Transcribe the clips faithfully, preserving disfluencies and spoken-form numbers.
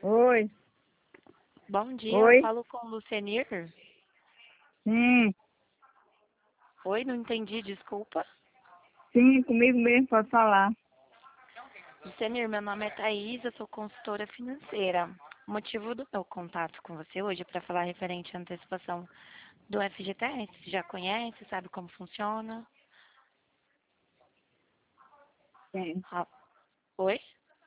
Oi, Bom dia, eu oi, falo com o Lucenir. sim, Oi, não entendi, desculpa. sim, comigo mesmo, pode falar. Lucenir, meu nome é Thaís, eu sou consultora financeira. O motivo do meu contato com você hoje é para falar referente à antecipação do F G T S. Você já conhece, sabe como funciona? Sim. Ah, oi?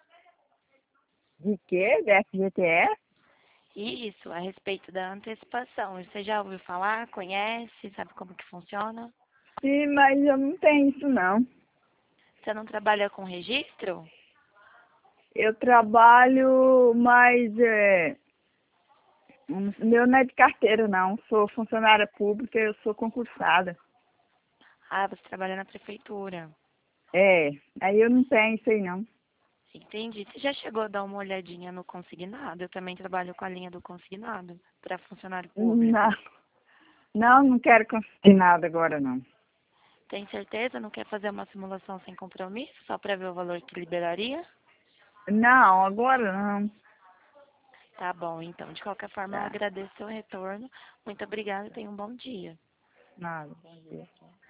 De quê? Da F G T S? Isso, a respeito da antecipação. Você já ouviu falar, conhece, sabe como que funciona? Sim, mas eu não tenho isso não. Você não trabalha com registro? Eu trabalho, mas é, um- meu não é de carteira não, sou funcionária pública, eu sou concursada. Ah, você trabalha na prefeitura. É, aí eu não tenho isso aí não. Entendi. Você já chegou a dar uma olhadinha no consignado? Eu também trabalho com a linha do consignado para funcionário Não, público. não, não quero conseguir nada agora não. Tem certeza? Não quer fazer uma simulação sem compromisso, só para ver o valor que liberaria? Não, agora não. Tá bom, então. De qualquer forma, eu Tá, agradeço o seu retorno. Muito obrigada e tenha um bom dia. nada. Bom dia.